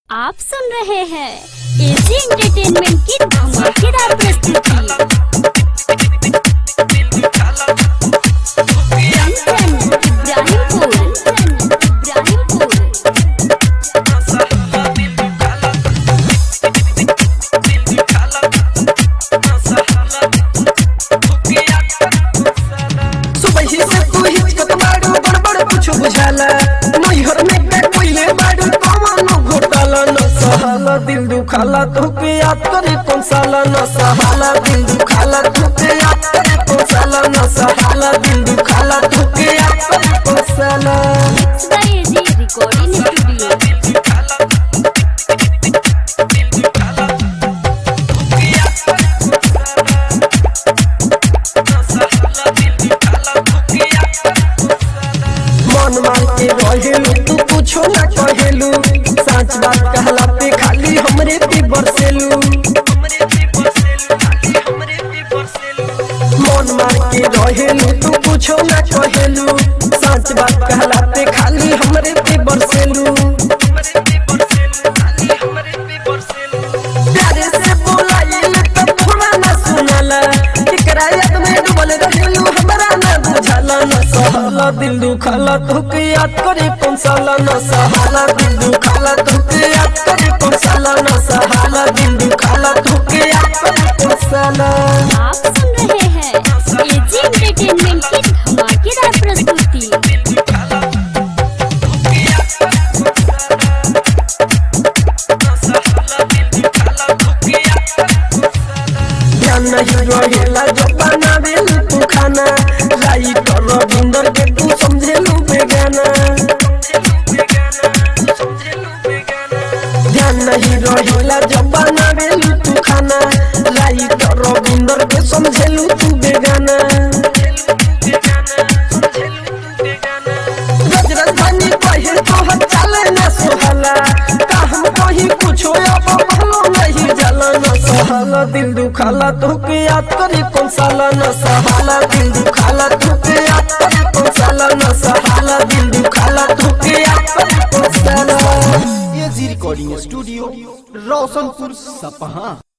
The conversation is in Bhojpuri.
आप सुन रहे हैं एजी एंटरटेनमेंट की धमाकेदार प्रस्तुति। दिल दुखाला तुके याद करे कौन साला न सहाला दिल दुखाला तुके याद करे कौन साला न सहाला दिल दुखाला तुके याद करे कौन साला। एजी रिकॉर्डिंग स्टूडियो। मन मार के रहेलू तू कुछो ना कहेलू, सच बात कहला पे खाली हमरे पे बरसेलू। मन मार के रहेलू तू कुछो ना कहेलू, सच बात कहला पे खाली हमरे पे बरसेलू। प्यारे से बोलाइले तो थोड़ा ना सुनाला, एकरा याद में डूबल रहेलू हमरा ना बुझाला। न सहाला दिल दुखाला तुके याद करे कौन साला न सहाला दिल दुखाला तुके याद करे कौन साला न सहाला दिल दुखाला तुके याद करे कौन साला। आप सुन रहे हैं एजी एंटरटेनमेंट की धमाकेदार प्रस्तुति। ध्यान नहीं रहेला जब बनावेलू तू खाना, लाई कर रविंदर के तू समझेलू बेगाना। ध्यान नहीं रहेला जब बनावेलू तू खाना, लाई कर रविंदर के समझेलू तू बेगाना। राजधानी कहे तोहर चले न सोहला, का हम कहीं कुछो अब भलो नहीं जाला। न सहाला दिल दुखाला तुके याद करे कौन साला न सहाला दिल दुखाला तुके याद करे कौन साला न सहाला दिल दुखाला तुके याद करे कौन साला। एजी रिकॉर्डिंग स्टूडियो रोशनपुर सपहा।